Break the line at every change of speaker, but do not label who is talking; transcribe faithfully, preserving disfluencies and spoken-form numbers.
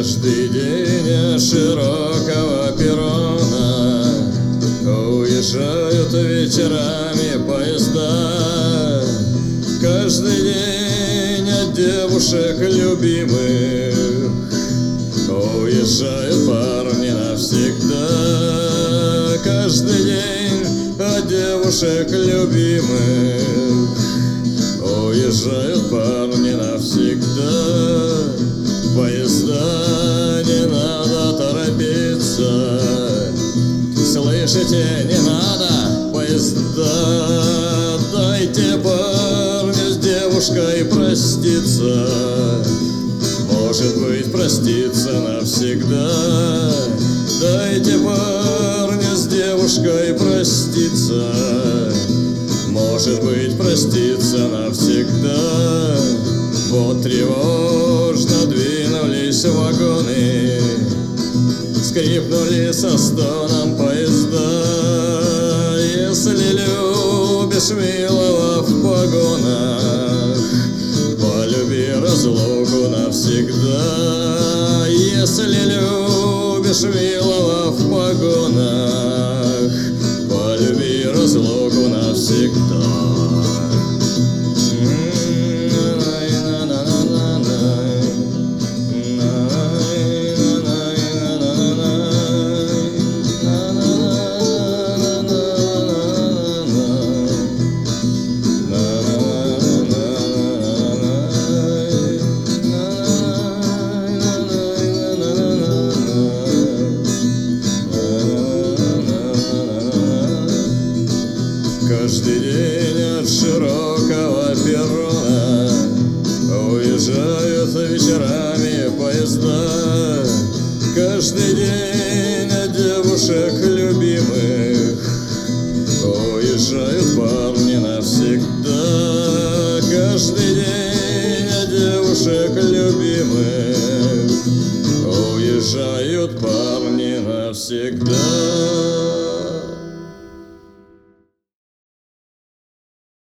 Каждый день от широкого перрона уезжают вечерами поезда. Каждый день от девушек любимых уезжают парни навсегда. Каждый день от девушек любимых уезжают парни навсегда. Поезда, не надо торопиться. Слышите, не надо поезда. Дайте парню с девушкой проститься. Может быть, проститься навсегда. Дайте парню с девушкой проститься. Может быть, проститься навсегда. Вот тревожно двинулись вагоны, скрипнули со стоном поезда. Если любишь милого в погонах, полюби разлуку навсегда. Если любишь милого в погонах, полюби разлуку навсегда. Каждый день от широкого перрона уезжают вечерами поезда. Каждый день от девушек любимых уезжают парни навсегда. Каждый день от девушек любимых уезжают парни навсегда.